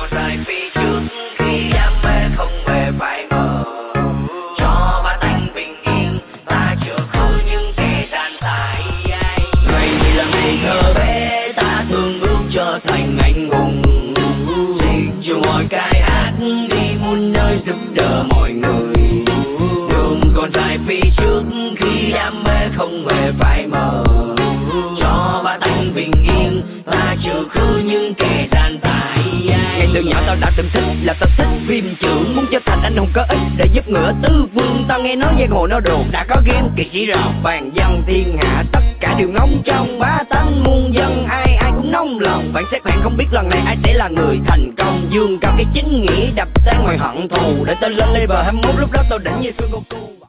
còn dài phía trước khi đam mê không hề phải mờ. Cho ba tánh bình yên ta chữa khử những kẻ gian tải. Ngày là ngày thơ bé ta thương ước trở thành anh hùng. Chiều mọi cái hát đi muôn nơi giúp đỡ mọi người. Đường còn dài phía trước khi đam mê không hề phải mờ. Cho ba tánh bình yên ta trừ khử những kẻ gian tải. Ngày từ nhỏ tao đã từng thích là tao thích phim trưởng. Muốn trở thành anh hùng có ích để giúp ngựa tứ phương. Tao nghe nói giang hồ nó đồn đã có game kỳ chỉ rào vàng dân thiên hạ. Tất cả đều ngóng trong ba tánh muôn dân, ai ai cũng nóng lòng. Bạn xếp hạng không biết lần này ai sẽ là người thành công. Dương cao cái chính nghĩa đập tan mọi hận thù. Để tao lên level 21 lúc đó tao đỉnh như Xuân Goku.